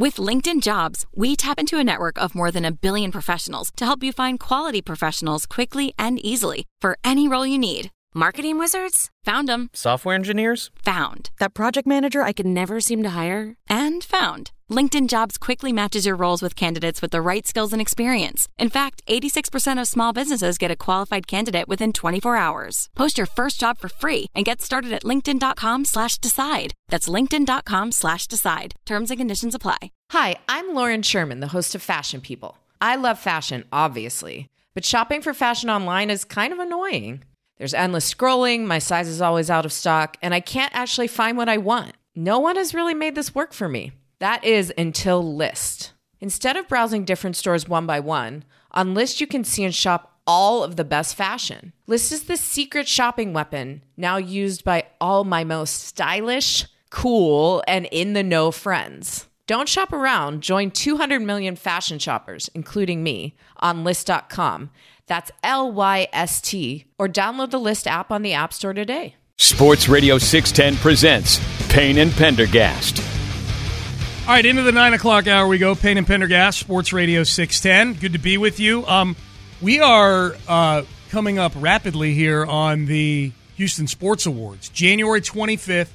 With LinkedIn Jobs, we tap into a network of more than 1 billion professionals to help you find quality professionals quickly and easily for any role you need. Marketing wizards? Found them. Software engineers? Found. That project manager I could never seem to hire? And found. LinkedIn Jobs quickly matches your roles with candidates with the right skills and experience. In fact, 86% of small businesses get a qualified candidate within 24 hours. Post your first job for free and get started at linkedin.com/decide. That's linkedin.com/decide. Terms and conditions apply. Hi, I'm Lauren Sherman, the host of Fashion People. I love fashion, obviously, but shopping for fashion online is kind of annoying. There's endless scrolling, my size is always out of stock, and I can't actually find what I want. No one has really made this work for me. That is until Lyst. Instead of browsing different stores one by one, on Lyst you can see and shop all of the best fashion. Lyst is the secret shopping weapon now used by all my most stylish, cool, and in-the-know friends. Don't shop around. Join 200 million fashion shoppers, including me, on Lyst.com. That's LYST, or download the Lyst app on the App Store today. Sports Radio 610 presents Payne and Pendergast. All right, into the 9 o'clock hour we go. Payne and Pendergast, Sports Radio 610. Good to be with you. We are coming up rapidly here on the Houston Sports Awards. January 25th,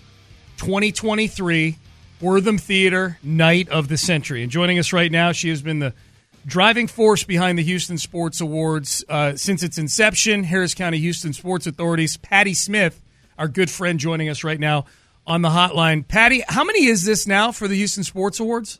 2023, Wortham Theater, Night of the Century. And joining us right now, she has been the driving force behind the Houston Sports Awards since its inception. Harris County Houston Sports Authority's Patty Smith, our good friend, joining us right now on the hotline. Patty, how many is this now for the Houston Sports Awards?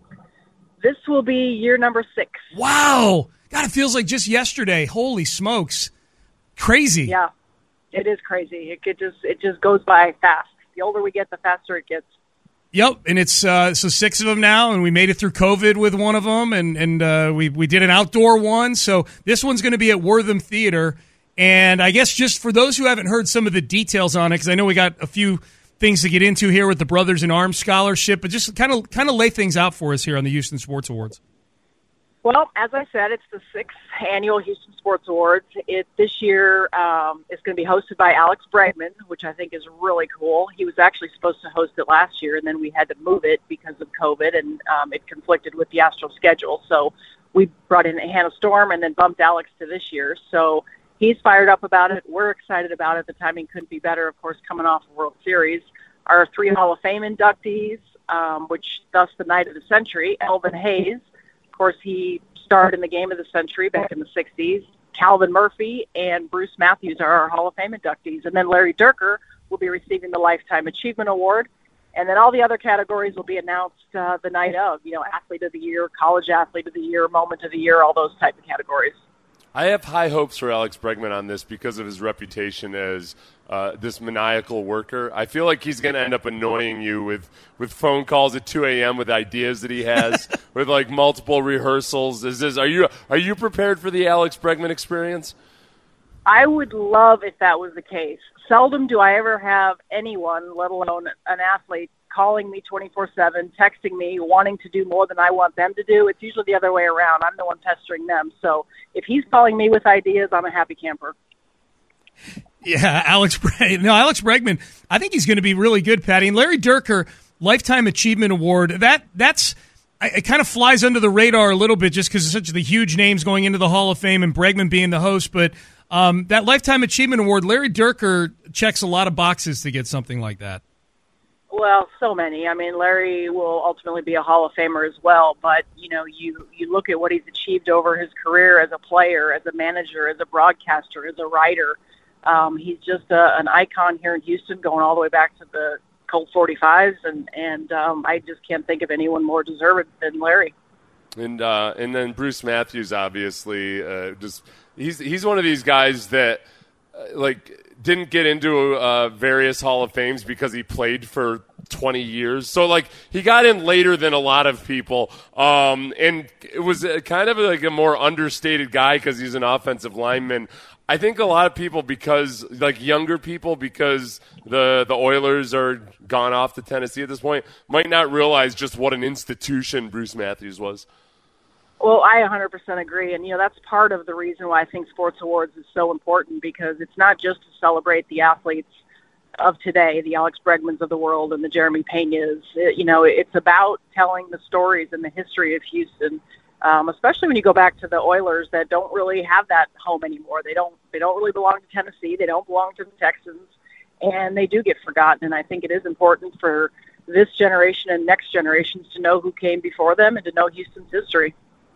This will be year number 6. Wow. God, it feels like just yesterday. Holy smokes. Crazy. Yeah, it is crazy. It just goes by fast. The older we get, the faster it gets. Yep, and it's so 6 of them now, and we made it through COVID with one of them, and we did an outdoor one. So this one's going to be at Wortham Theater, and I guess just for those who haven't heard some of the details on it, because I know we got a few things to get into here with the Brothers in Arms Scholarship, but just kind of lay things out for us here on the Houston Sports Awards. Well, as I said, it's the 6th annual Houston Sports Awards. This year is going to be hosted by Alex Bregman, which I think is really cool. He was actually supposed to host it last year, and then we had to move it because of COVID, and it conflicted with the Astros schedule. So we brought in Hannah Storm and then bumped Alex to this year. So he's fired up about it. We're excited about it. The timing couldn't be better, of course, coming off the World Series. Our 3 Hall of Fame inductees, which thus the Night of the Century, Elvin Hayes. Of course, he starred in the Game of the Century back in the 60s. Calvin Murphy and Bruce Matthews are our Hall of Fame inductees. And then Larry Durker will be receiving the Lifetime Achievement Award. And then all the other categories will be announced the night of, Athlete of the Year, College Athlete of the Year, Moment of the Year, all those type of categories. I have high hopes for Alex Bregman on this because of his reputation as this maniacal worker. I feel like he's going to end up annoying you with phone calls at 2 a.m. with ideas that he has, with like multiple rehearsals. Are you prepared for the Alex Bregman experience? I would love if that was the case. Seldom do I ever have anyone, let alone an athlete, calling me 24/7, texting me, wanting to do more than I want them to do. It's usually the other way around. I'm the one pestering them. So if he's calling me with ideas, I'm a happy camper. Yeah, Alex Bregman, I think he's going to be really good, Patty. And Larry Durker, Lifetime Achievement Award, it kind of flies under the radar a little bit just because of such the huge names going into the Hall of Fame and Bregman being the host. But that Lifetime Achievement Award, Larry Durker checks a lot of boxes to get something like that. Well, so many. I mean, Larry will ultimately be a Hall of Famer as well. But, you look at what he's achieved over his career as a player, as a manager, as a broadcaster, as a writer. He's just an icon here in Houston, going all the way back to the Colt 45s, and I just can't think of anyone more deserving than Larry. And then Bruce Matthews, obviously, he's one of these guys that didn't get into various Hall of Fames because he played for 20 years. So, he got in later than a lot of people. And it was kind of a more understated guy because he's an offensive lineman. I think a lot of people, because younger people, because the Oilers are gone off to Tennessee at this point, might not realize just what an institution Bruce Matthews was. Well, I 100% agree. And, that's part of the reason why I think Sports Awards is so important, because it's not just to celebrate the athletes of today, the Alex Bregmans of the world and the Jeremy Peñas. It's about telling the stories and the history of Houston, especially when you go back to the Oilers that don't really have that home anymore. They don't really belong to Tennessee. They don't belong to the Texans, and they do get forgotten. And I think it is important for this generation and next generations to know who came before them and to know Houston's history.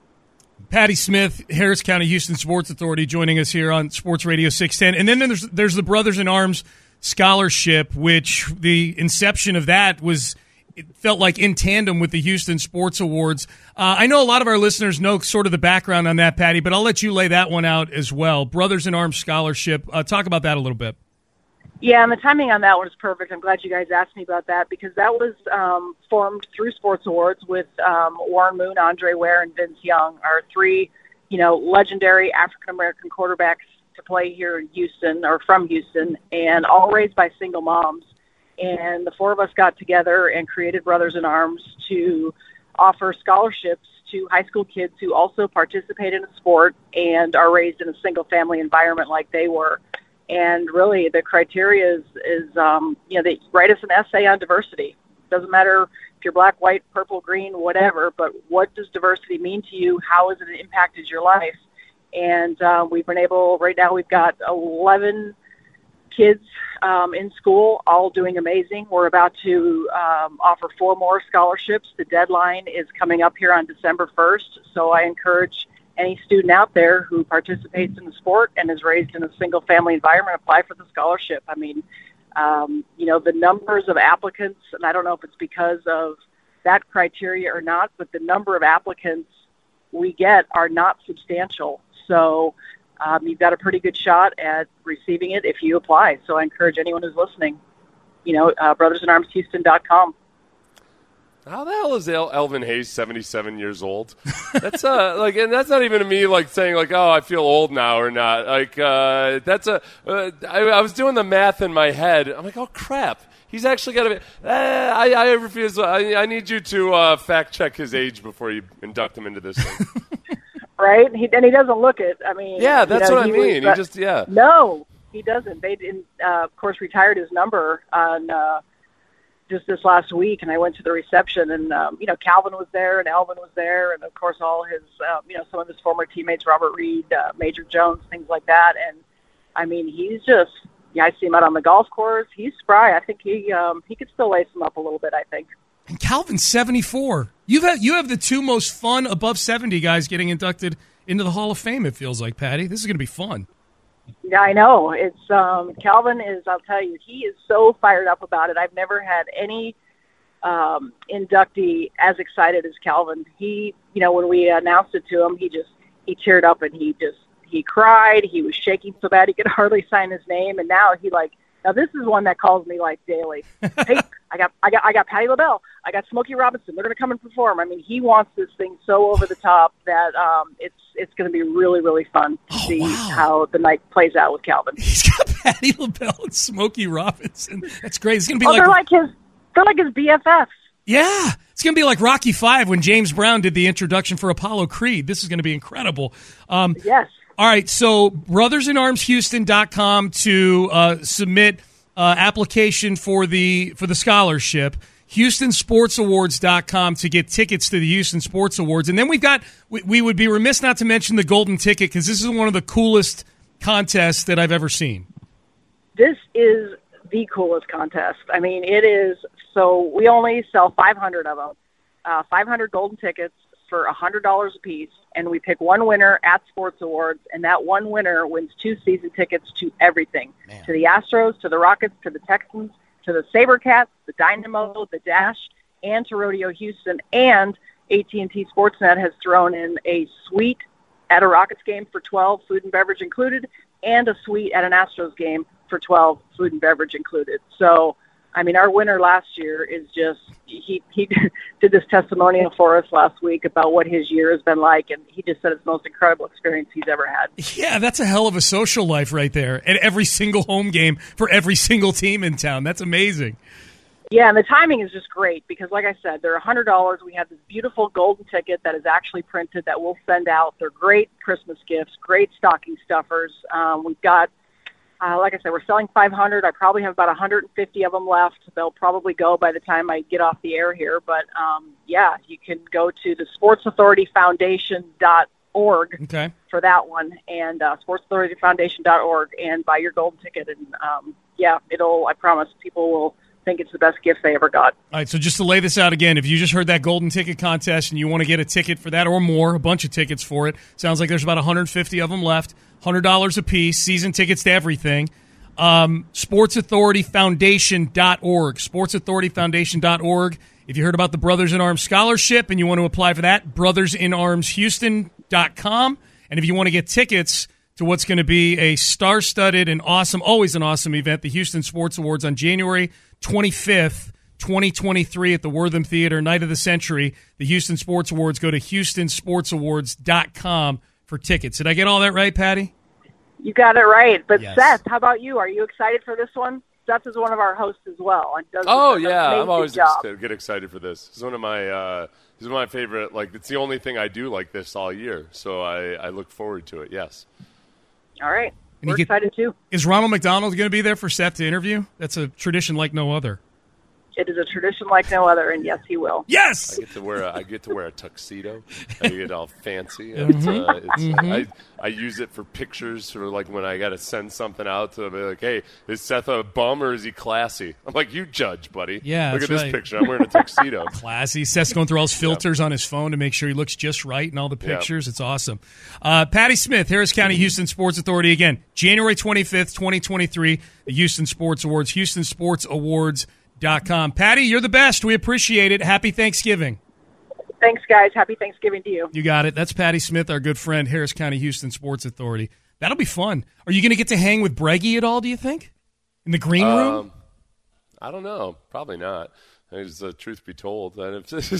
Patty Smith, Harris County Houston Sports Authority, joining us here on Sports Radio 610. And then there's the Brothers in Arms Scholarship, which the inception of that it felt like in tandem with the Houston Sports Awards. I know a lot of our listeners know sort of the background on that, Patty, but I'll let you lay that one out as well. Brothers in Arms Scholarship. Talk about that a little bit. Yeah, and the timing on that one is perfect. I'm glad you guys asked me about that because that was formed through Sports Awards with Warren Moon, Andre Ware, and Vince Young, our three, legendary African-American quarterbacks to play here in Houston or from Houston, and all raised by single moms. And the four of us got together and created Brothers in Arms to offer scholarships to high school kids who also participate in a sport and are raised in a single-family environment like they were. And really, the criteria is they write us an essay on diversity. Doesn't matter if you're black, white, purple, green, whatever, but what does diversity mean to you? How has it impacted your life? And we've been able, right now we've got 11 kids in school, all doing amazing. We're about to offer 4 more scholarships. The deadline is coming up here on December 1st, so I encourage any student out there who participates in the sport and is raised in a single-family environment, apply for the scholarship. I mean, the numbers of applicants, and I don't know if it's because of that criteria or not, but the number of applicants we get are not substantial. So you've got a pretty good shot at receiving it if you apply. So I encourage anyone who's listening, brothersinarmshouston.com. How the hell is Elvin Hayes 77 years old? That's and that's not even me saying oh, I feel old now or not. I was doing the math in my head. I'm like, oh crap, he's actually got to be. I refuse. I need you to fact check his age before you induct him into this thing. Right? He doesn't look it. I mean, yeah, that's what I mean. No, he doesn't. They didn't, of course, retired his number on. Just this last week, and I went to the reception, and Calvin was there, and Elvin was there, and of course all his, some of his former teammates, Robert Reed, Major Jones, things like that. And I mean, he's just, I see him out on the golf course. He's spry. I think he could still lace him up a little bit, I think. And Calvin's 74. You have the two most fun above 70 guys getting inducted into the Hall of Fame. It feels like, Patty. This is going to be fun. Yeah, I know. It's Calvin is, I'll tell you, he is so fired up about it. I've never had any inductee as excited as Calvin. He, when we announced it to him, he teared up and he cried. He was shaking so bad he could hardly sign his name. And now now this is one that calls me daily. Hey, I got Patti LaBelle. I got Smokey Robinson. They're going to come and perform. I mean, he wants this thing so over the top that it's going to be really, really fun to see how the night plays out with Calvin. He's got Patti LaBelle and Smokey Robinson. That's great. It's going to be they're like his BFFs. Yeah, it's going to be like Rocky V when James Brown did the introduction for Apollo Creed. This is going to be incredible. Yes. All right, so brothersinarmshouston.com to submit application for the scholarship. HoustonSportsAwards.com to get tickets to the Houston Sports Awards. And then we would be remiss not to mention the Golden Ticket because this is one of the coolest contests that I've ever seen. This is the coolest contest. I mean, it is. So we only sell 500 of them, 500 golden tickets for $100 a piece, and we pick one winner at Sports Awards, and that one winner wins 2 season tickets to everything, to the Astros, to the Rockets, to the Texans, to the SaberCats, the Dynamo, the Dash, and to Rodeo Houston. And AT&T Sportsnet has thrown in a suite at a Rockets game for 12, food and beverage included, and a suite at an Astros game for 12, food and beverage included. So, I mean, our winner last year is just, he did this testimonial for us last week about what his year has been like, and he just said it's the most incredible experience he's ever had. Yeah, that's a hell of a social life right there at every single home game for every single team in town. That's amazing. Yeah, and the timing is just great because, like I said, they're $100. We have this beautiful golden ticket that is actually printed that we'll send out. They're great Christmas gifts, great stocking stuffers. We've got Like I said, we're selling 500. I probably have about 150 of them left. They'll probably go by the time I get off the air here. But, yeah, you can go to the sportsauthorityfoundation.org for that one, and sportsauthorityfoundation.org, and buy your golden ticket. And, yeah, I promise people will think it's the best gift they ever got. All right, so just to lay this out again, if you just heard that golden ticket contest and you want to get a ticket for that or more, a bunch of tickets for it, sounds like there's about 150 of them left, $100 a piece, season tickets to everything. SportsAuthorityFoundation.org, SportsAuthorityFoundation.org. If you heard about the Brothers in Arms Scholarship and you want to apply for that, BrothersInArmsHouston.com. And if you want to get tickets to what's going to be a star-studded and awesome, always an awesome event, the Houston Sports Awards on January 25th, 2023 at the Wortham Theater, Night of the Century. The Houston Sports Awards. Go to HoustonSportsAwards.com for tickets. Did I get all that right, Patty? You got it right. But yes. Seth, how about you? Are you excited for this one? Seth is one of our hosts as well. And does I'm always get excited for this. It's one of my favorite. Like, it's the only thing I do like this all year, so I look forward to it. Yes. All right. We're excited too. Is Ronald McDonald going to be there for Seth to interview? That's a tradition like no other. It is a tradition like no other, and yes, he will. Yes, I get to wear a tuxedo. I get all fancy. I use it for pictures, for like when I got to send something out to be like, "Hey, is Seth a bum or is he classy?" I'm like, "You judge, buddy. Yeah, look at this picture. I'm wearing a tuxedo." Classy. Seth's going through all his filters on his phone to make sure he looks just right in all the pictures. It's awesome. Patty Smith, Harris County Houston Sports Authority. Again, January 25th, 2023, the Houston Sports Awards. HoustonSportsAwards.com. Patty, you're the best. We appreciate it. Happy Thanksgiving. Thanks, guys. Happy Thanksgiving to you. You got it. That's Patty Smith, our good friend, Harris County Houston Sports Authority. That'll be fun. Are you going to get to hang with Breggy at all, do you think? In the green room? I don't know. Probably not. Truth be told. Yeah,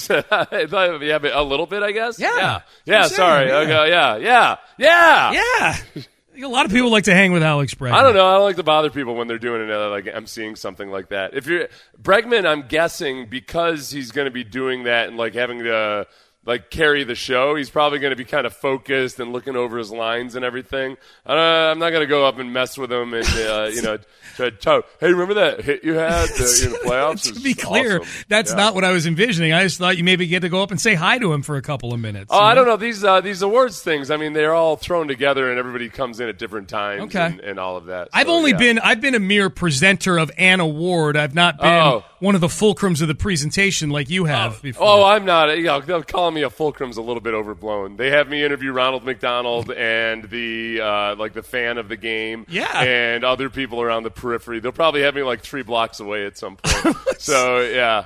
a little bit, I guess. Yeah. Sorry. Yeah. Okay, yeah. I think a lot of people like to hang with Alex Bregman. I don't know. I don't like to bother people when they're doing like emceeing something like that. If you're Bregman, I'm guessing because he's going to be doing that and like having to like carry the show, he's probably going to be kind of focused and looking over his lines and everything. I'm not going to go up and mess with him and try to tell, hey, remember that hit you had in the playoffs? To be clear, awesome. That's not what I was envisioning. I just thought you maybe get to go up and say hi to him for a couple of minutes. Oh, I don't know. These awards things, I mean, they're all thrown together and everybody comes in at different times and all of that. So, I've been a mere presenter of an award. I've not been one of the fulcrums of the presentation like you have before. Oh, I'm not. They'll call me a fulcrum's a little bit overblown. They have me interview Ronald McDonald and the the fan of the game, and other people around the periphery. They'll probably have me like 3 blocks away at some point. So yeah,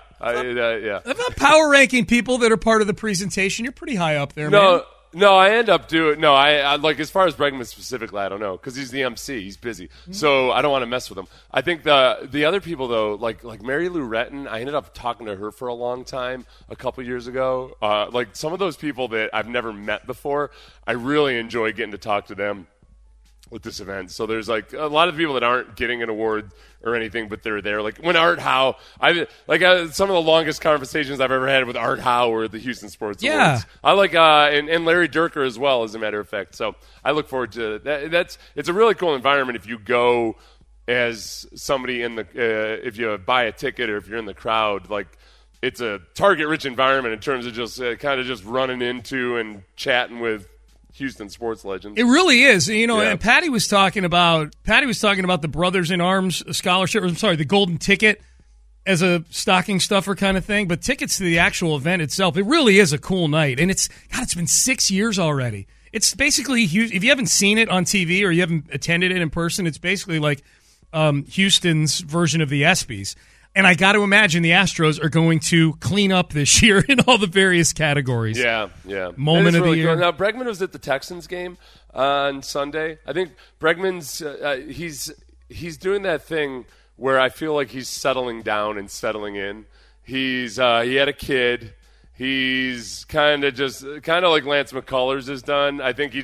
About power ranking people that are part of the presentation, you're pretty high up there, man. No, I end up doing I like as far as Bregman specifically, I don't know because he's the MC, he's busy, so I don't want to mess with him. I think the other people though, like Mary Lou Retton, I ended up talking to her for a long time a couple years ago. Like some of those people that I've never met before, I really enjoy getting to talk to them with this event. So there's like a lot of people that aren't getting an award or anything, but they're there. Like when Art Howe, some of the longest conversations I've ever had with Art Howe were at the Houston Sports Awards. I like and Larry Durker as well, as a matter of fact. So I look forward to that. It's a really cool environment if you go as somebody in the if you buy a ticket or if you're in the crowd. Like it's a target-rich environment in terms of just kind of just running into and chatting with Houston sports legends. It really is, And Patty was talking about the Brothers in Arms scholarship. The golden ticket as a stocking stuffer kind of thing. But tickets to the actual event itself, it really is a cool night, and it's been 6 years already. It's basically if you haven't seen it on TV or you haven't attended it in person, it's basically like Houston's version of the ESPYs. And I got to imagine the Astros are going to clean up this year in all the various categories. Yeah. Moment of the year. Cool. Now, Bregman was at the Texans game on Sunday. I think Bregman's he's doing that thing where I feel like he's settling down and settling in. He had a kid. He's kind of like Lance McCullers has done. I think he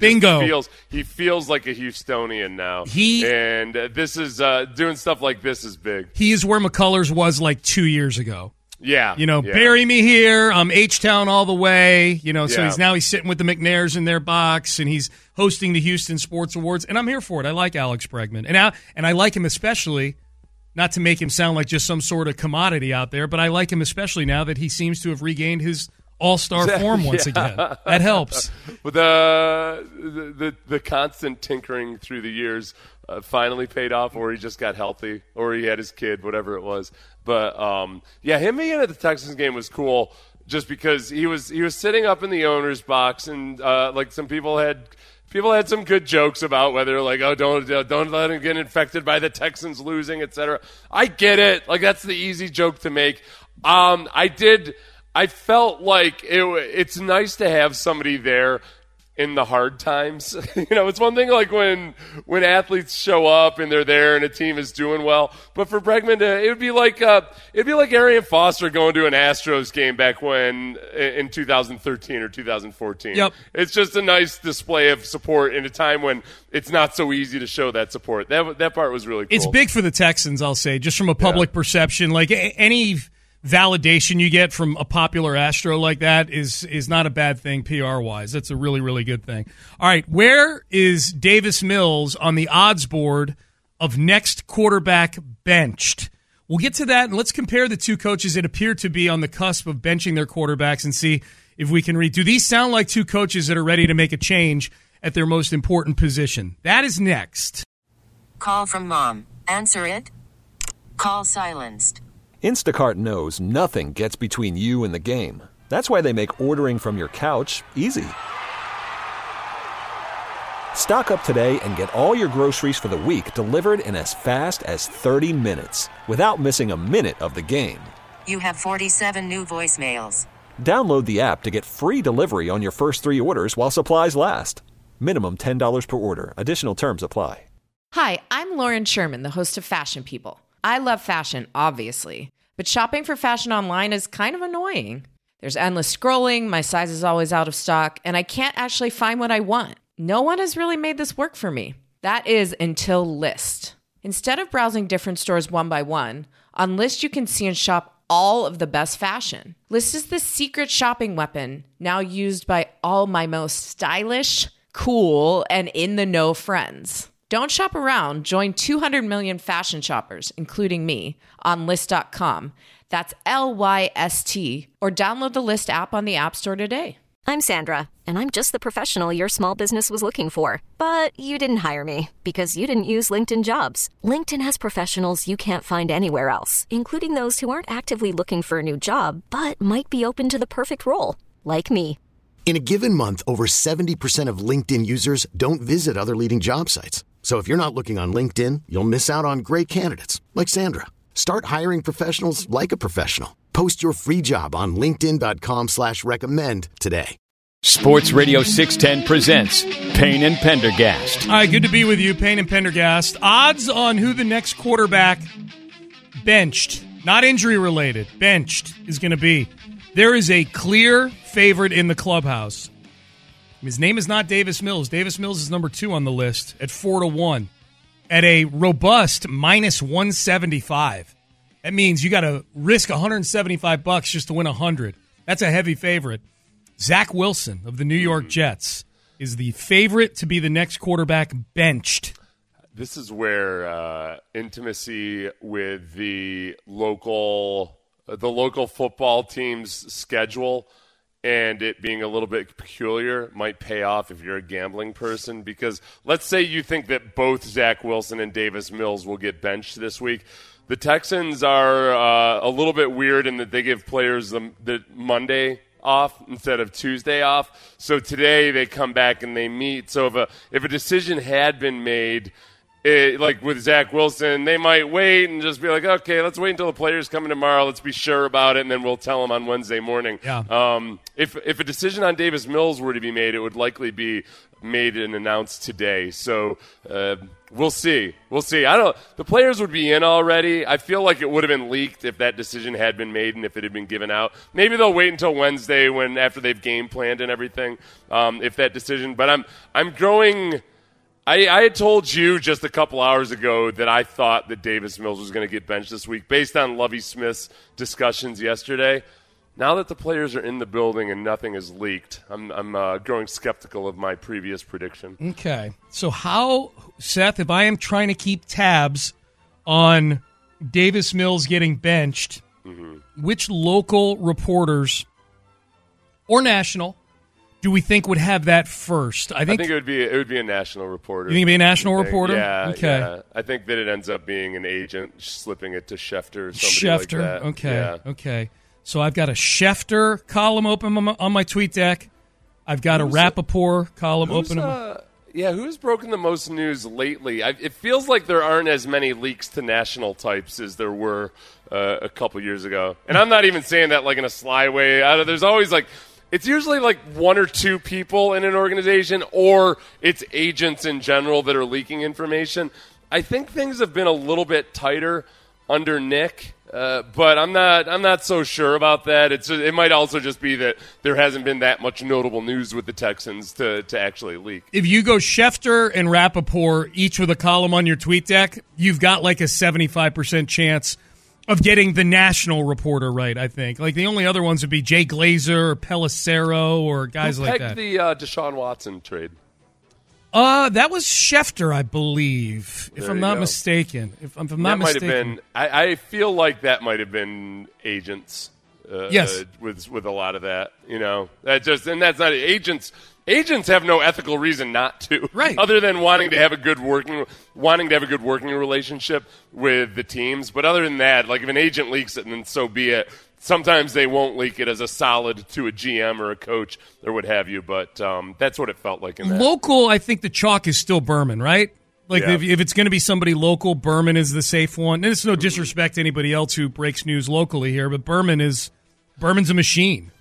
feels like a Houstonian now. And this is doing stuff like this is big. He is where McCullers was like 2 years ago. Yeah. Bury me here. I'm H-Town all the way. So Yeah. he's sitting with the McNairs in their box, and he's hosting the Houston Sports Awards, and I'm here for it. I like Alex Bregman. And I like him especially, not to make him sound like just some sort of commodity out there, but I like him especially now that he seems to have regained his all-star form once again. That helps. With the constant tinkering through the years finally paid off, or he just got healthy, or he had his kid, whatever it was. But him being at the Texans game was cool, just because he was sitting up in the owner's box, and some people had some good jokes about whether don't let him get infected by the Texans losing, etc. I get it, that's the easy joke to make. I felt like it's nice to have somebody there in the hard times. It's one thing when athletes show up and they're there and a team is doing well, but for Bregman it would be like Arian Foster going to an Astros game back when in 2013 or 2014. Yep. It's just a nice display of support in a time when it's not so easy to show that support. That part was really cool. It's big for the Texans, I'll say, just from a public perception. Any validation you get from a popular Astro like that is not a bad thing PR-wise. That's a really, really good thing. All right, where is Davis Mills on the odds board of next quarterback benched? We'll get to that, and let's compare the two coaches that appear to be on the cusp of benching their quarterbacks and see if we can read. Do these sound like two coaches that are ready to make a change at their most important position? That is next. Call from mom. Answer it. Call silenced. Instacart knows nothing gets between you and the game. That's why they make ordering from your couch easy. Stock up today and get all your groceries for the week delivered in as fast as 30 minutes without missing a minute of the game. You have 47 new voicemails. Download the app to get free delivery on your first 3 orders while supplies last. Minimum $10 per order. Additional terms apply. Hi, I'm Lauren Sherman, the host of Fashion People. I love fashion, obviously, but shopping for fashion online is kind of annoying. There's endless scrolling, my size is always out of stock, and I can't actually find what I want. No one has really made this work for me. That is until Lyst. Instead of browsing different stores one by one, on Lyst you can see and shop all of the best fashion. Lyst is the secret shopping weapon, now used by all my most stylish, cool, and in-the-know friends. Don't shop around. Join 200 million fashion shoppers, including me, on Lyst.com. That's Lyst, or download the Lyst app on the App Store today. I'm Sandra, and I'm just the professional your small business was looking for. But you didn't hire me because you didn't use LinkedIn Jobs. LinkedIn has professionals you can't find anywhere else, including those who aren't actively looking for a new job, but might be open to the perfect role, like me. In a given month, over 70% of LinkedIn users don't visit other leading job sites. So if you're not looking on LinkedIn, you'll miss out on great candidates like Sandra. Start hiring professionals like a professional. Post your free job on linkedin.com/recommend today. Sports Radio 610 presents Payne and Pendergast. All right, good to be with you, Payne and Pendergast. Odds on who the next quarterback benched, not injury related, benched is going to be. There is a clear favorite in the clubhouse. His name is not Davis Mills. Davis Mills is number 2 on the list at 4-1 at a robust minus 175. That means you got to risk $175 just to win 100. That's a heavy favorite. Zach Wilson of the New York Jets is the favorite to be the next quarterback benched. This is where intimacy with the local football team's schedule and it being a little bit peculiar might pay off if you're a gambling person, because let's say you think that both Zach Wilson and Davis Mills will get benched this week. The Texans are a little bit weird in that they give players the Monday off instead of Tuesday off. So today they come back and they meet. So if a decision had been made, like with Zach Wilson, they might wait and just be like, okay, let's wait until the players come in tomorrow. Let's be sure about it, and then we'll tell them on Wednesday morning. Yeah. If a decision on Davis Mills were to be made, it would likely be made and announced today. So we'll see. The players would be in already. I feel like it would have been leaked if that decision had been made and if it had been given out. Maybe they'll wait until Wednesday after they've game planned and everything. If that decision, but I'm growing I had told you just a couple hours ago that I thought that Davis Mills was going to get benched this week based on Lovie Smith's discussions yesterday. Now that the players are in the building and nothing is leaked, I'm growing skeptical of my previous prediction. Okay. So how, Seth, if I am trying to keep tabs on Davis Mills getting benched, which local reporters or national do we think would have that first? I think it would be a national reporter. You think it'd be a national reporter? Yeah. Okay. Yeah. I think that it ends up being an agent slipping it to Schefter or somebody like that. Okay. Yeah. Okay. So I've got a Schefter column open on my tweet deck. I've got a Rappaport column open. Who's broken the most news lately? It feels like there aren't as many leaks to national types as there were a couple years ago. And I'm not even saying that like in a sly way. There's always like, it's usually like one or two people in an organization, or it's agents in general that are leaking information. I think things have been a little bit tighter under Nick. But I'm not so sure about that. It might also just be that there hasn't been that much notable news with the Texans to actually leak. If you go Schefter and Rappaport, each with a column on your tweet deck, you've got like a 75% chance of getting the national reporter right, I think. Like the only other ones would be Jay Glazer or Pelissero or guys like that. Who pegged the Deshaun Watson trade? That was Schefter, I believe, if I'm not mistaken. Might have been. I feel like that might have been agents. Yes, with a lot of that, that's not agents. Agents have no ethical reason not to, right? Other than wanting to have a good working relationship with the teams. But other than that, like if an agent leaks it, then so be it. Sometimes they won't leak it as a solid to a GM or a coach or what have you, but that's what it felt like in that. Local, I think the chalk is still Berman, right? Like if it's going to be somebody local, Berman is the safe one. And it's no disrespect to anybody else who breaks news locally here, but Berman's a machine.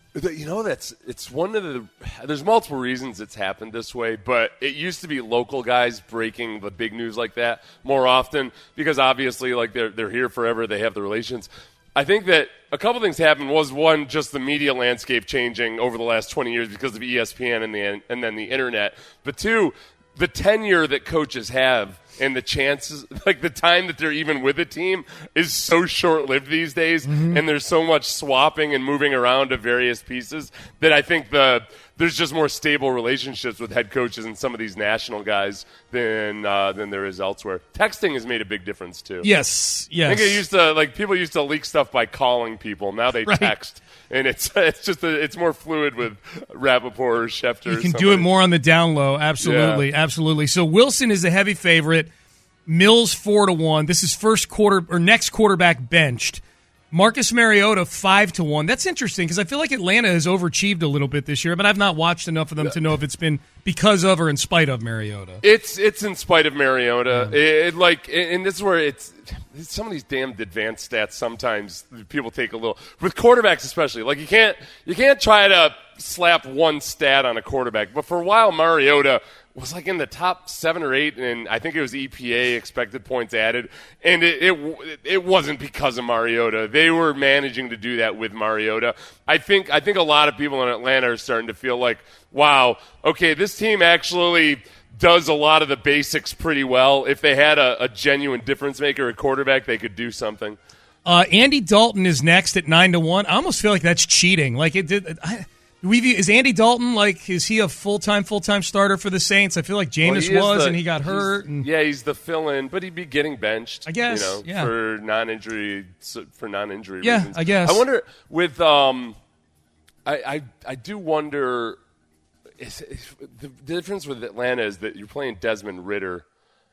It's one of the. There's multiple reasons it's happened this way, but it used to be local guys breaking the big news like that more often because obviously, like they're here forever, they have the relations. I think that a couple things happened. Was one, just the media landscape changing over the last 20 years because of ESPN and then the internet. But two, the tenure that coaches have and the chances, like the time that they're even with a team is so short-lived these days, and there's so much swapping and moving around of various pieces that I think there's just more stable relationships with head coaches and some of these national guys than there is elsewhere. Texting has made a big difference too. Yes. I think people used to leak stuff by calling people. Now they text, and it's more fluid with Rappaport or Schefter. You can do it more on the down low. Absolutely, absolutely. So Wilson is a heavy favorite. Mills 4-1. This is next quarterback benched. Marcus Mariota 5-1. That's interesting because I feel like Atlanta has overachieved a little bit this year, but I've not watched enough of them to know if it's been because of or in spite of Mariota. It's in spite of Mariota. And this is where it's some of these damned advanced stats. Sometimes people take a little with quarterbacks, especially. Like you can't try to slap one stat on a quarterback. But for a while, Mariota was like in the top 7 or 8, and I think it was EPA, expected points added, and it wasn't because of Mariota. They were managing to do that with Mariota. I think a lot of people in Atlanta are starting to feel like, wow, okay, this team actually does a lot of the basics pretty well. If they had a genuine difference maker at quarterback, they could do something. Andy Dalton is next at 9-1. I almost feel like that's cheating. Like it did. Is Andy Dalton, is he a full-time starter for the Saints? I feel like Jameis and he got hurt. He's the fill-in, but he'd be getting benched, I guess, for non-injury reasons. I guess. I wonder with I do wonder the difference with Atlanta is that you're playing Desmond Ridder.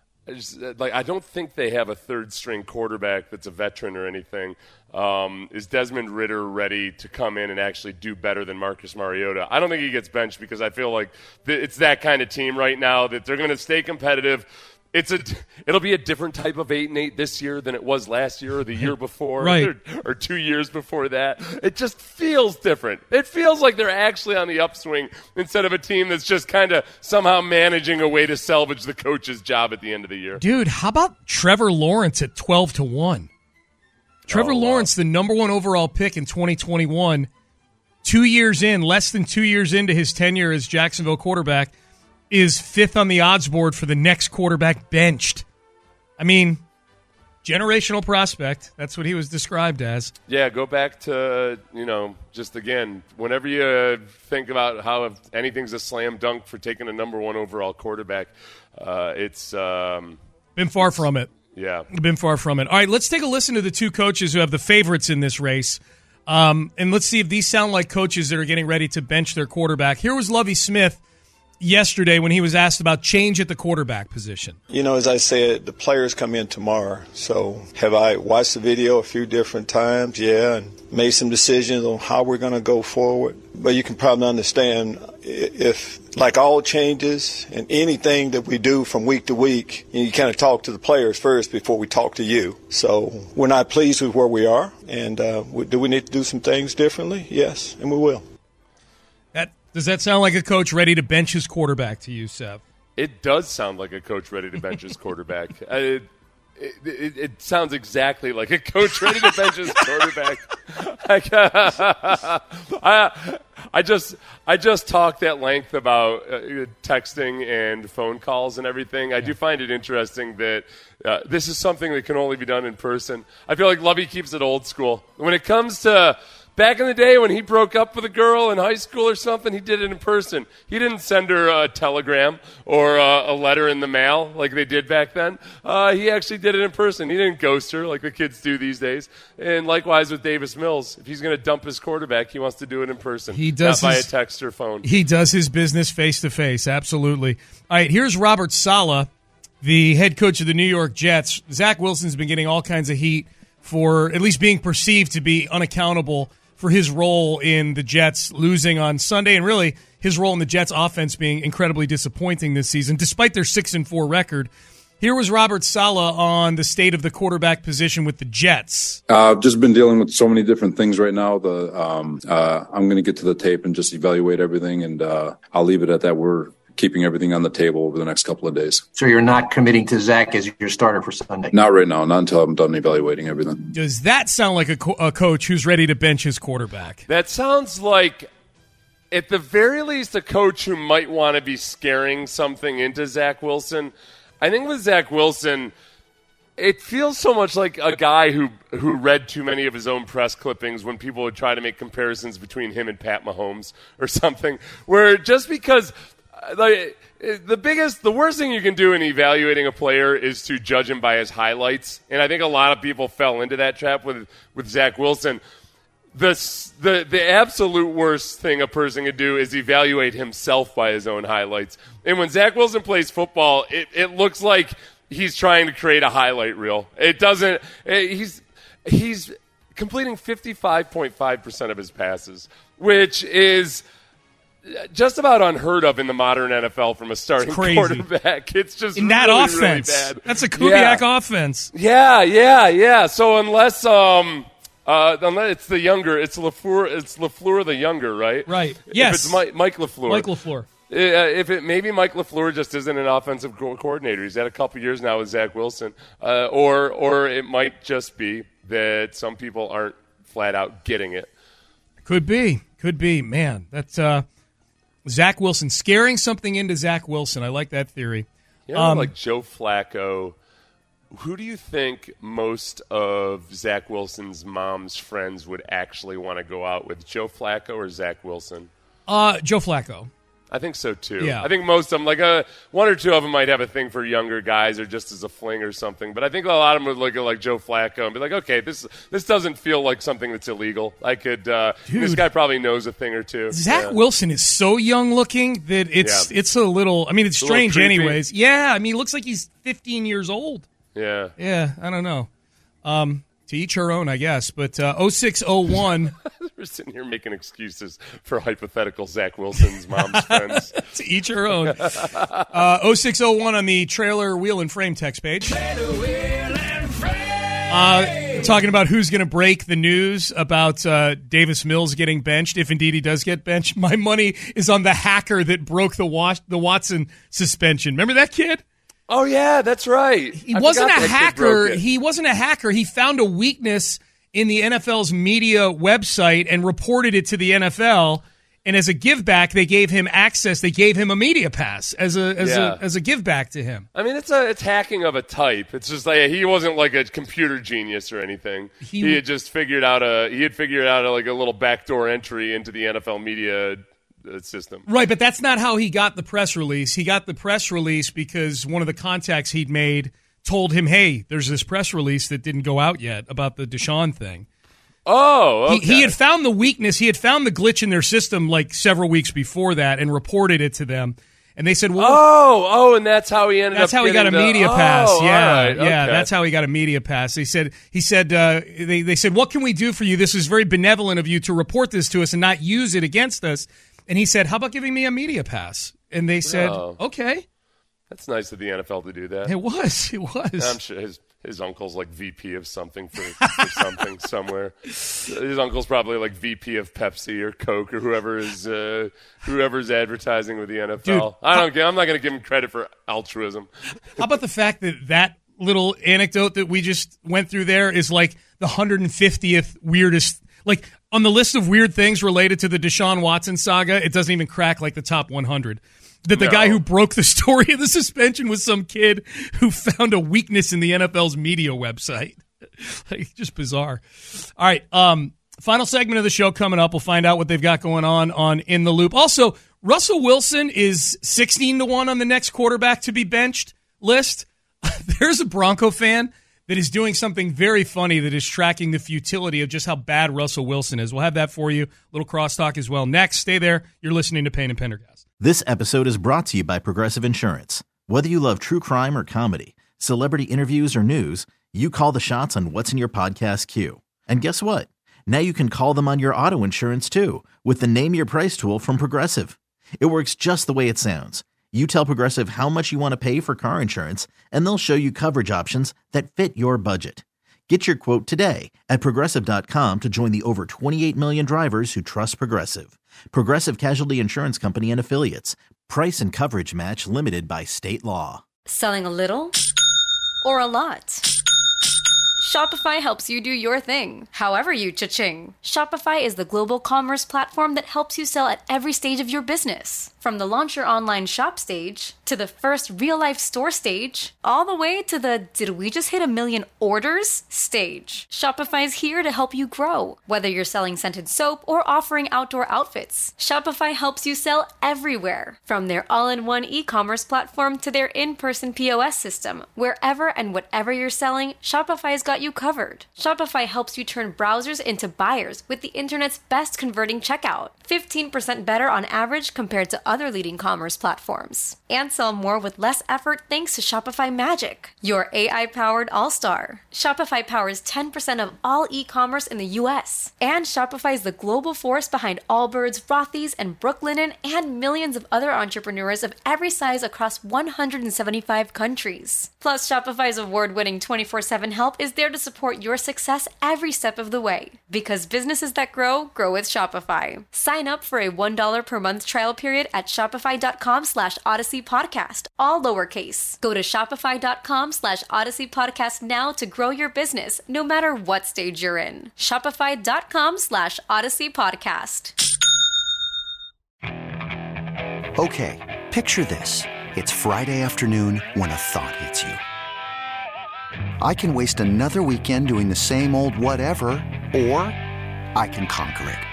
I don't think they have a third-string quarterback that's a veteran or anything. Is Desmond Ridder ready to come in and actually do better than Marcus Mariota? I don't think he gets benched because I feel like it's that kind of team right now that they're going to stay competitive. It'll be a different type of 8-8 this year than it was last year or the year before, right, or 2 years before that. It just feels different. It feels like they're actually on the upswing instead of a team that's just kind of somehow managing a way to salvage the coach's job at the end of the year. Dude, how about Trevor Lawrence at 12-1? Trevor Lawrence, the number 1 overall pick in 2021, less than 2 years into his tenure as Jacksonville quarterback, is 5th on the odds board for the next quarterback benched. I mean, generational prospect. That's what he was described as. Yeah, go back to, just again, whenever you think about how anything's a slam dunk for taking a number 1 overall quarterback, it's been far from it. Yeah. Been far from it. All right, let's take a listen to the two coaches who have the favorites in this race. And let's see if these sound like coaches that are getting ready to bench their quarterback. Here was Lovie Smith yesterday when he was asked about change at the quarterback position. As I said, the players come in tomorrow. So have I watched the video a few different times? Yeah, and made some decisions on how we're going to go forward. But you can probably understand if, like all changes and anything that we do from week to week, you kind of talk to the players first before we talk to you. So we're not pleased with where we are. And do we need to do some things differently? Yes, and we will. Does that sound like a coach ready to bench his quarterback to you, Seth? It does sound like a coach ready to bench his quarterback. It sounds exactly like a coach ready to bench his quarterback. I just talked at length about texting and phone calls and everything. I do find it interesting that this is something that can only be done in person. I feel like Lovie keeps it old school. When it comes to back in the day when he broke up with a girl in high school or something, he did it in person. He didn't send her a telegram or a letter in the mail like they did back then. He actually did it in person. He didn't ghost her like the kids do these days. And likewise with Davis Mills. If he's going to dump his quarterback, he wants to do it in person, not by a text or phone. He does his business face-to-face, absolutely. All right, here's Robert Saleh, the head coach of the New York Jets. Zach Wilson's been getting all kinds of heat for at least being perceived to be unaccountable for his role in the Jets losing on Sunday, and really his role in the Jets offense being incredibly disappointing this season, despite their 6-4 record. Here was Robert Saleh on the state of the quarterback position with the Jets. I've just been dealing with so many different things right now. I'm going to get to the tape and just evaluate everything, and I'll leave it at that. We're keeping everything on the table over the next couple of days. So you're not committing to Zach as your starter for Sunday? Not right now, not until I'm done evaluating everything. Does that sound like a coach who's ready to bench his quarterback? That sounds like, at the very least, a coach who might want to be scaring something into Zach Wilson. I think with Zach Wilson, it feels so much like a guy who read too many of his own press clippings when people would try to make comparisons between him and Pat Mahomes or something, where just because the worst thing you can do in evaluating a player is to judge him by his highlights, and I think a lot of people fell into that trap with Zach Wilson. The absolute worst thing a person could do is evaluate himself by his own highlights. And when Zach Wilson plays football, it looks like he's trying to create a highlight reel. It doesn't. He's completing 55.5% of his passes, which is just about unheard of in the modern NFL from a starting quarterback. It's just in that really, offense. really bad. That's a Kubiak offense. Yeah. So unless it's the younger, it's LaFleur the younger, right? Right. Yes. If it's Mike LaFleur. Mike LaFleur. Maybe Mike LaFleur just isn't an offensive coordinator. He's had a couple years now with Zach Wilson, or it might just be that some people aren't flat out getting it. Could be, man. That's Zach Wilson scaring something into Zach Wilson. I like that theory. Like Joe Flacco. Who do you think most of Zach Wilson's mom's friends would actually want to go out with, Joe Flacco or Zach Wilson? Joe Flacco. I think so, too. Yeah. I think most of them, like one or two of them might have a thing for younger guys or just as a fling or something. But I think a lot of them would look at like Joe Flacco and be like, okay, this doesn't feel like something that's illegal. I could this guy probably knows a thing or two. Zach Wilson is so young looking that it's a little, I mean, it's strange anyways. Yeah, I mean, it looks like he's 15 years old. Yeah. Yeah, I don't know. To each her own, I guess. But 0601. We're sitting here making excuses for hypothetical Zach Wilson's mom's friends. To each her own. 0601 on the Trailer Wheel and Frame text page. Talking about who's going to break the news about Davis Mills getting benched, if indeed he does get benched. My money is on the hacker that broke the Watson suspension. Remember that kid? Oh, yeah, that's right. He wasn't a hacker. He found a weakness in the NFL's media website and reported it to the NFL. And as a give back, they gave him access. They gave him a media pass as a give back to him. I mean, it's hacking of a type. It's just like he wasn't like a computer genius or anything. He had just figured out a like a little backdoor entry into the NFL media system. Right, but that's not how he got the press release. He got the press release because one of the contacts he'd made told him, "Hey, there's this press release that didn't go out yet about the Deshaun thing." Oh, okay. He had found the weakness. He had found the glitch in their system like several weeks before that and reported it to them. And they said, "Well, and that's how he ended up. That's how he got a media pass. Yeah, right, okay. That's how he got a media pass." They said, they said, "What can we do for you? This is very benevolent of you to report this to us and not use it against us." And he said, "How about giving me a media pass?" And they said, "Okay." That's nice of the NFL to do that. It was. I'm sure his uncle's like VP of something for something somewhere. His uncle's probably like VP of Pepsi or Coke or whoever's advertising with the NFL. Dude, I'm not going to give him credit for altruism. How about the fact that little anecdote that we just went through there is like the 150th weirdest, like on the list of weird things related to the Deshaun Watson saga, it doesn't even crack like the top 100. That the guy who broke the story of the suspension was some kid who found a weakness in the NFL's media website. Like, just bizarre. All right, final segment of the show coming up. We'll find out what they've got going on In the Loop. Also, Russell Wilson is 16-1 on the next quarterback to be benched list. There's a Bronco fan that is doing something very funny that is tracking the futility of just how bad Russell Wilson is. We'll have that for you. A little crosstalk as well. Next, stay there. You're listening to Payne and Pendergast. This episode is brought to you by Progressive Insurance. Whether you love true crime or comedy, celebrity interviews or news, you call the shots on what's in your podcast queue. And guess what? Now you can call them on your auto insurance too with the Name Your Price tool from Progressive. It works just the way it sounds. You tell Progressive how much you want to pay for car insurance, and they'll show you coverage options that fit your budget. Get your quote today at Progressive.com to join the over 28 million drivers who trust Progressive. Progressive Casualty Insurance Company and Affiliates. Price and coverage match limited by state law. Selling a little or a lot? Shopify helps you do your thing, however you cha-ching. Shopify is the global commerce platform that helps you sell at every stage of your business. From the launch your online shop stage, to the first real-life store stage, all the way to the did we just hit 1 million orders stage. Shopify's here to help you grow. Whether you're selling scented soap or offering outdoor outfits, Shopify helps you sell everywhere. From their all-in-one e-commerce platform to their in-person POS system, wherever and whatever you're selling, Shopify's got you covered. Shopify helps you turn browsers into buyers with the internet's best converting checkout. 15% better on average compared to other leading commerce platforms. And sell more with less effort thanks to Shopify Magic, your AI-powered all-star. Shopify powers 10% of all e-commerce in the U.S. And Shopify is the global force behind Allbirds, Rothy's, and Brooklinen, and millions of other entrepreneurs of every size across 175 countries. Plus, Shopify's award-winning 24/7 help is there to support your success every step of the way. Because businesses that grow, grow with Shopify. Sign up for a $1 per month trial period at shopify.com/Odyssey Podcast, all lowercase. Go to shopify.com/Odyssey Podcast now to grow your business, no matter what stage you're in. Shopify.com/Odyssey Podcast. Okay, picture this. It's Friday afternoon when a thought hits you. I can waste another weekend doing the same old whatever, or I can conquer it.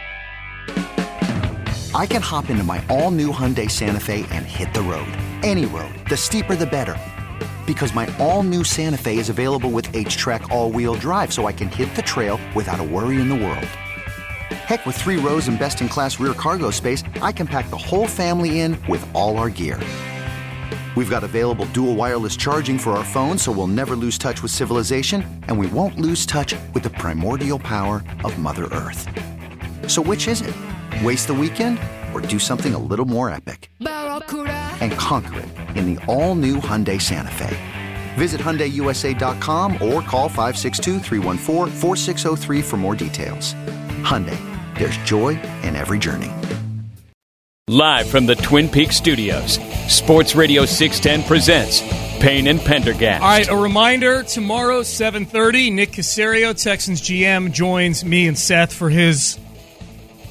I can hop into my all-new Hyundai Santa Fe and hit the road. Any road. The steeper, the better. Because my all-new Santa Fe is available with H-Track all-wheel drive, so I can hit the trail without a worry in the world. Heck, with 3 rows and best-in-class rear cargo space, I can pack the whole family in with all our gear. We've got available dual wireless charging for our phones, so we'll never lose touch with civilization, and we won't lose touch with the primordial power of Mother Earth. So which is it? Waste the weekend or do something a little more epic? And conquer it in the all-new Hyundai Santa Fe. Visit HyundaiUSA.com or call 562-314-4603 for more details. Hyundai, there's joy in every journey. Live from the Twin Peaks studios, Sports Radio 610 presents Payne and Pendergast. All right, a reminder, tomorrow, 7:30, Nick Caserio, Texans GM, joins me and Seth for his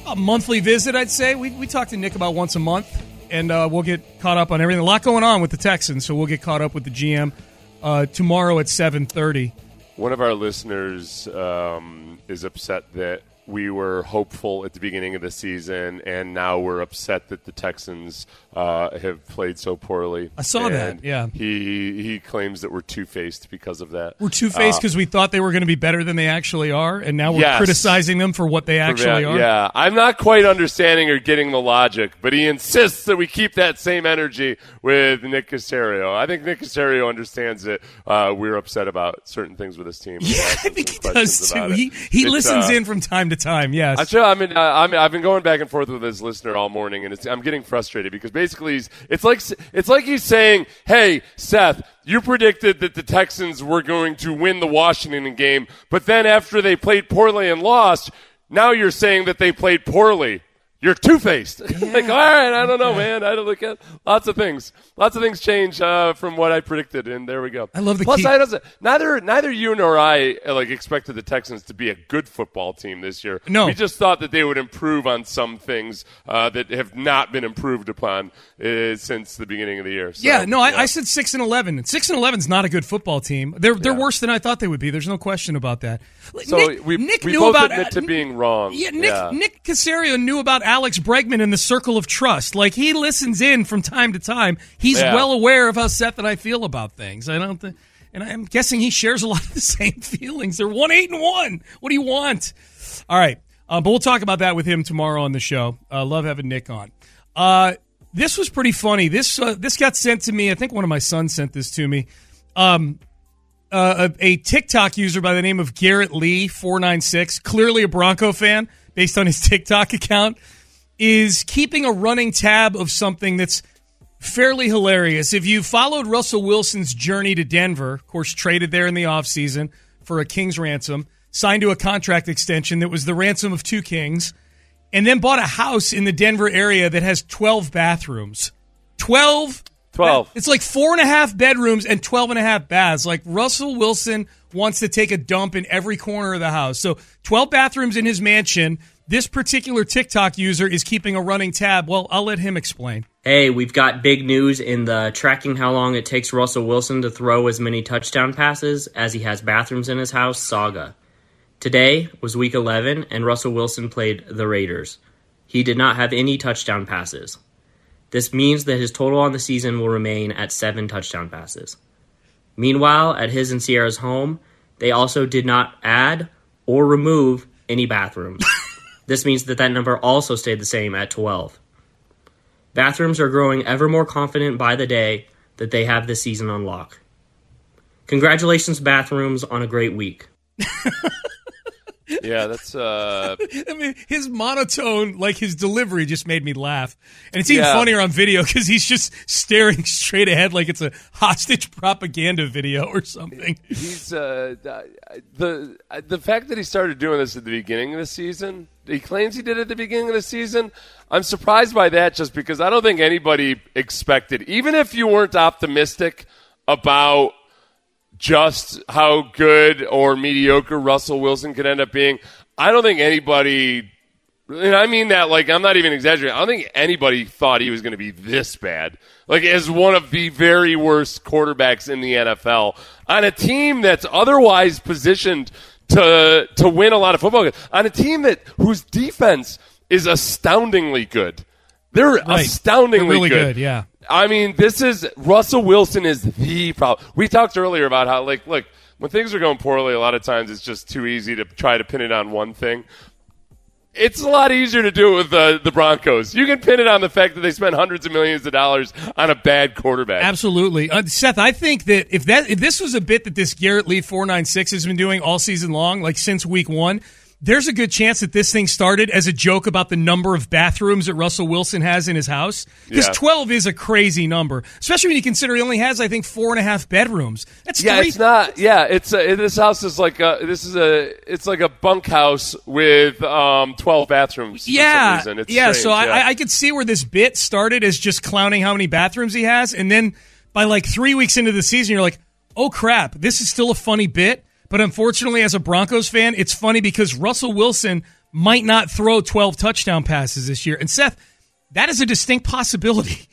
A monthly visit, I'd say. We talk to Nick about once a month, and we'll get caught up on everything. A lot going on with the Texans, so we'll get caught up with the GM tomorrow at 7:30. One of our listeners is upset that we were hopeful at the beginning of the season, and now we're upset that the Texans have played so poorly. I saw that, yeah. He claims that we're two-faced because of that. We're two-faced because we thought they were going to be better than they actually are, and now we're criticizing them for what they actually are. Yeah, I'm not quite understanding or getting the logic, but he insists that we keep that same energy with Nick Caserio. I think Nick Caserio understands that we're upset about certain things with his team. Yeah, I think he does, too. He listens in from time to time, yes. I've been going back and forth with this listener all morning, and I'm getting frustrated because basically it's like he's saying, hey, Seth, you predicted that the Texans were going to win the Washington game, but then after they played poorly and lost, now you're saying that they played poorly. You're two-faced. Yeah. Like, all right, I don't know, man. I don't look at lots of things. Lots of things change from what I predicted, and there we go. I love the Plus, neither you nor I expected the Texans to be a good football team this year. No. We just thought that they would improve on some things that have not been improved upon since the beginning of the year. So, I said 6-11. 6-11 is not a good football team. They're worse than I thought they would be. There's no question about that. So Nick we knew both about admit to being wrong. Yeah, Nick Caserio knew about Alex Bregman in the circle of trust. Like, he listens in from time to time. He's well aware of how Seth and I feel about things. And I'm guessing he shares a lot of the same feelings. They're 1-8-1. What do you want? All right, but we'll talk about that with him tomorrow on the show. Love having Nick on. This was pretty funny. This got sent to me. I think one of my sons sent this to me. A TikTok user by the name of Garrett Lee 496, clearly a Bronco fan based on his TikTok account, is keeping a running tab of something that's fairly hilarious. If you followed Russell Wilson's journey to Denver, of course, traded there in the offseason for a king's ransom, signed to a contract extension that was the ransom of 2 kings, and then bought a house in the Denver area that has 12 bathrooms. 12. It's like 4.5 bedrooms and 12.5 baths. Like, Russell Wilson wants to take a dump in every corner of the house. So 12 bathrooms in his mansion. This particular TikTok user is keeping a running tab. Well, I'll let him explain. Hey, we've got big news in the tracking how long it takes Russell Wilson to throw as many touchdown passes as he has bathrooms in his house saga. Today was week 11, and Russell Wilson played the Raiders. He did not have any touchdown passes. This means that his total on the season will remain at 7 touchdown passes. Meanwhile, at his and Sierra's home, they also did not add or remove any bathrooms. This means that number also stayed the same at 12. Bathrooms are growing ever more confident by the day that they have this season on lock. Congratulations, bathrooms, on a great week. Yeah, that's... I mean, his monotone, like his delivery, just made me laugh. And it's even funnier on video because he's just staring straight ahead like it's a hostage propaganda video or something. He's the fact that he started doing this at the beginning of the season, he claims he did it at the beginning of the season, I'm surprised by that just because I don't think anybody expected, even if you weren't optimistic about just how good or mediocre Russell Wilson could end up being, I don't think anybody, and I mean that like I'm not even exaggerating, I don't think anybody thought he was going to be this bad. Like, as one of the very worst quarterbacks in the NFL on a team that's otherwise positioned to win a lot of football games, on a team whose defense is astoundingly good. They're astoundingly really good. Yeah. I mean, Russell Wilson is the problem. We talked earlier about how, like, look, when things are going poorly, a lot of times it's just too easy to try to pin it on one thing. It's a lot easier to do it with the Broncos. You can pin it on the fact that they spent hundreds of millions of dollars on a bad quarterback. Absolutely. Seth, I think that if this was a bit that this Garrett Lee 496 has been doing all season long, like since week 1, there's a good chance that this thing started as a joke about the number of bathrooms that Russel Wilson has in his house. Because 12 is a crazy number, especially when you consider he only has, I think, 4.5 bedrooms. That's it's not. Yeah, this house is like it's like a bunkhouse with 12 bathrooms. Yeah, for some reason. It's yeah. strange, So I could see where this bit started as just clowning how many bathrooms he has, and then by like 3 weeks into the season, you're like, oh crap, this is still a funny bit. But unfortunately, as a Broncos fan, it's funny because Russell Wilson might not throw 12 touchdown passes this year. And Seth, that is a distinct possibility.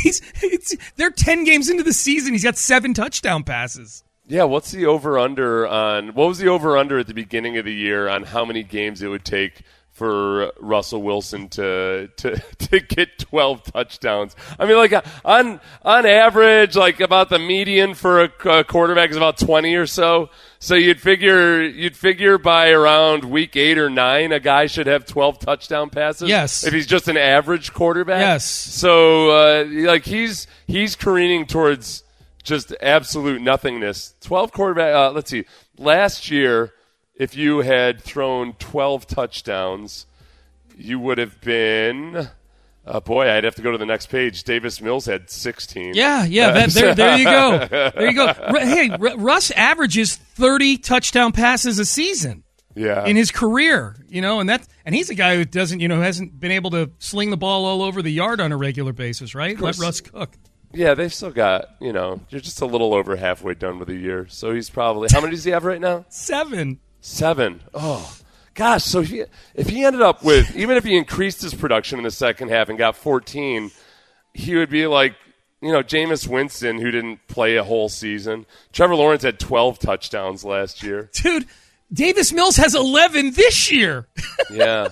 They're 10 games into the season. He's got 7 touchdown passes. Yeah, what's the over-under on – what was the over-under at the beginning of the year on how many games it would take for Russell Wilson to get 12 touchdowns? I mean, like on average, like about the median for a quarterback is about 20 or so. So you'd figure by around week 8 or 9, a guy should have 12 touchdown passes. Yes, if he's just an average quarterback. Yes. So like he's careening towards just absolute nothingness. 12 quarterback. Let's see. Last year, if you had thrown 12 touchdowns, you would have been. Boy, I'd have to go to the next page. Davis Mills had 16. Yeah. There you go. There you go. Hey, Russ averages 30 touchdown passes a season. Yeah. In his career, and he's a guy who doesn't, hasn't been able to sling the ball all over the yard on a regular basis, right? Let Russ cook. Yeah, they've still got, you're just a little over halfway done with the year. So he's probably, how many does he have right now? 7. 7. Oh. Gosh, so if he ended up with, even if he increased his production in the second half and got 14, he would be like, Jameis Winston, who didn't play a whole season. Trevor Lawrence had 12 touchdowns last year. Dude, Davis Mills has 11 this year. Yeah.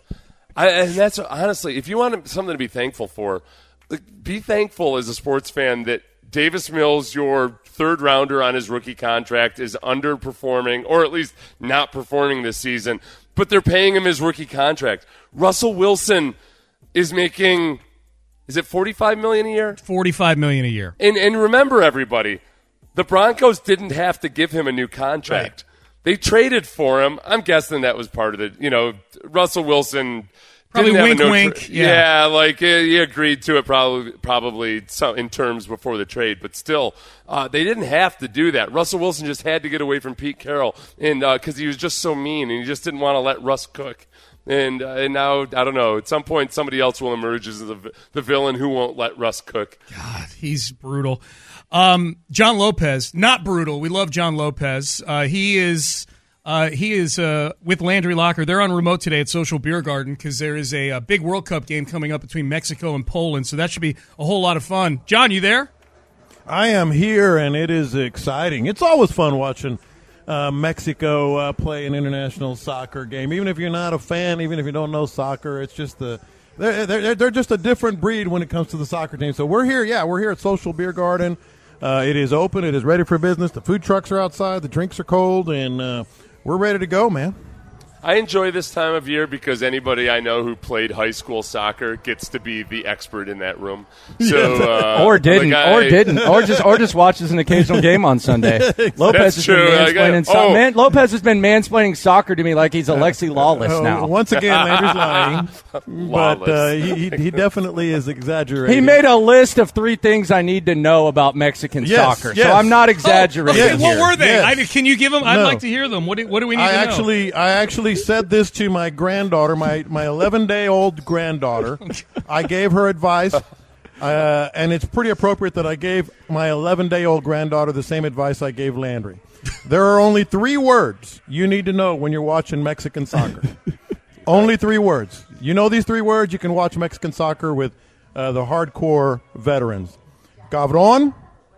And that's, honestly, if you want something to be thankful for, be thankful as a sports fan that Davis Mills, your third rounder on his rookie contract, is underperforming, or at least not performing this season, but they're paying him his rookie contract. Russell Wilson is making, is it $45 million a year? $45 million a year. And remember, everybody, the Broncos didn't have to give him a new contract. Right. They traded for him. I'm guessing that was part of the, Russell Wilson. Probably wink. Yeah, like he agreed to it probably in terms before the trade, but still, they didn't have to do that. Russell Wilson just had to get away from Pete Carroll, and because he was just so mean, and he just didn't want to let Russ cook. And now, I don't know, at some point somebody else will emerge as the villain who won't let Russ cook. God, he's brutal. John Lopez, not brutal. We love John Lopez. He is with Landry Locker. They're on remote today at Social Beer Garden because there is a big World Cup game coming up between Mexico and Poland, so that should be a whole lot of fun. John, you there? I am here, and it is exciting. It's always fun watching Mexico play an international soccer game. Even if you're not a fan, even if you don't know soccer, it's just they're just a different breed when it comes to the soccer team. So we're here. Yeah, we're here at Social Beer Garden. It is open. It is ready for business. The food trucks are outside. The drinks are cold, and we're ready to go, man. I enjoy this time of year because anybody I know who played high school soccer gets to be the expert in that room. So, or didn't, or just watches an occasional game on Sunday. Lopez has been mansplaining soccer. Man, Lopez has been mansplaining soccer to me like he's Alexi Lawless now. Once again, Landry's lying, but he definitely is exaggerating. He made a list of 3 things I need to know about Mexican soccer, so I'm not exaggerating. Okay, what were they? Yes. Can you give them? I'd like to hear them. What do we need to know? I actually said this to my granddaughter, my 11-day-old granddaughter. I gave her advice, and it's pretty appropriate that I gave my 11-day-old granddaughter the same advice I gave Landry. There are only 3 words you need to know when you're watching Mexican soccer. Only 3 words. You know these 3 words, you can watch Mexican soccer with the hardcore veterans. Cabrón,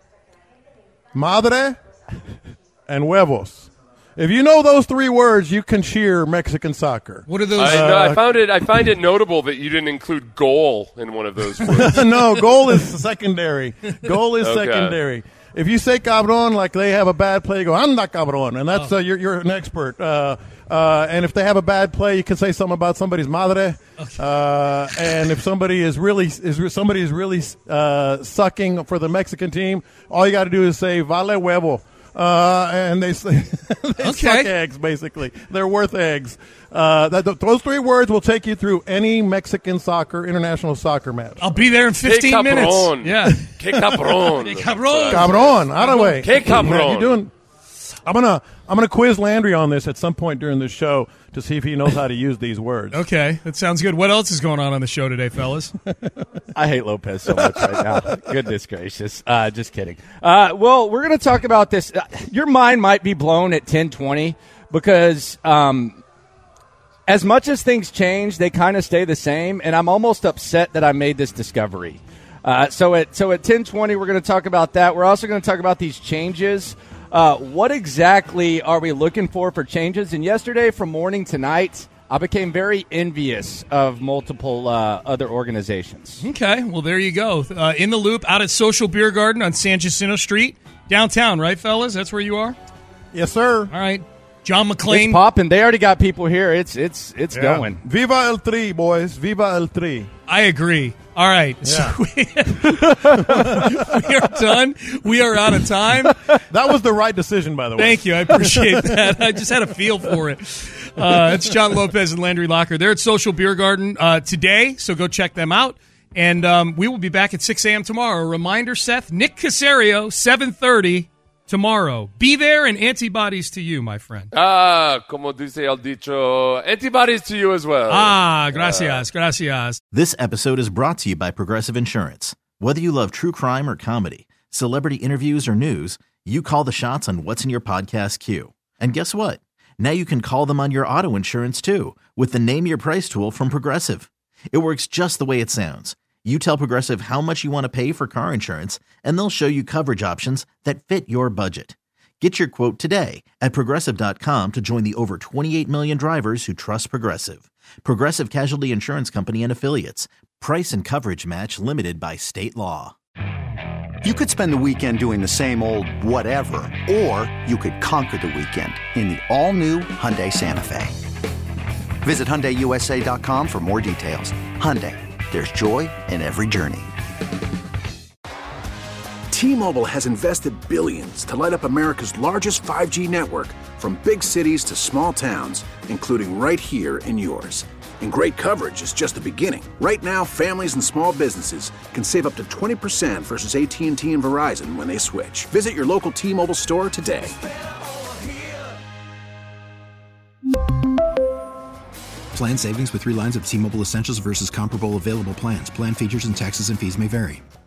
madre, and huevos. If you know those 3 words, you can cheer Mexican soccer. What are those? I find it notable that you didn't include goal in one of those words. No, goal is secondary. Goal is secondary. If you say cabrón like they have a bad play, you go, anda cabrón, and that's you're an expert. And if they have a bad play, you can say something about somebody's madre. Okay. And if somebody is really sucking for the Mexican team, all you got to do is say vale huevo. And they suck eggs, basically. They're worth eggs. Those 3 words will take you through any Mexican international soccer match. I'll be there in 15 minutes. Yeah. Que cabrón. Que cabrón. Cabrón. Out of the way. Que cabrón. You doing? I'm gonna quiz Landry on this at some point during the show to see if he knows how to use these words. Okay, that sounds good. What else is going on the show today, fellas? I hate Lopez so much right now. Goodness gracious. Just kidding. Well, we're going to talk about this. Your mind might be blown at 10:20 because as much as things change, they kind of stay the same, and I'm almost upset that I made this discovery. So at 10:20, we're going to talk about that. We're also going to talk about these changes. What exactly are we looking for changes? And yesterday, from morning to night, I became very envious of multiple other organizations. Okay, well, there you go. In the Loop, out at Social Beer Garden on San Jacinto Street, downtown, right, fellas? That's where you are? Yes, sir. All right. John McClain. It's popping. They already got people here. It's going. Viva El Tri, boys. Viva El Tri. I agree. All right. Yeah. So we are done. We are out of time. That was the right decision, by the way. Thank you. I appreciate that. I just had a feel for it. It's John Lopez and Landry Locker. They're at Social Beer Garden today, so go check them out. And we will be back at 6 a.m. tomorrow. A reminder, Seth, Nick Caserio, 7:30 tomorrow. Be there, and antibodies to you, my friend. Como dice el dicho, antibodies to you as well. Gracias, gracias. This episode is brought to you by Progressive Insurance. Whether you love true crime or comedy, celebrity interviews or news, you call the shots on what's in your podcast queue. And guess what? Now you can call them on your auto insurance, too, with the Name Your Price tool from Progressive. It works just the way it sounds. You tell Progressive how much you want to pay for car insurance, and they'll show you coverage options that fit your budget. Get your quote today at Progressive.com to join the over 28 million drivers who trust Progressive. Progressive Casualty Insurance Company and Affiliates. Price and coverage match limited by state law. You could spend the weekend doing the same old whatever, or you could conquer the weekend in the all-new Hyundai Santa Fe. Visit HyundaiUSA.com for more details. Hyundai. There's joy in every journey. T-Mobile has invested billions to light up America's largest 5G network, from big cities to small towns, including right here in yours. And great coverage is just the beginning. Right now, families and small businesses can save up to 20% versus AT&T and Verizon when they switch. Visit your local T-Mobile store today. Plan savings with 3 lines of T-Mobile Essentials versus comparable available plans. Plan features and taxes and fees may vary.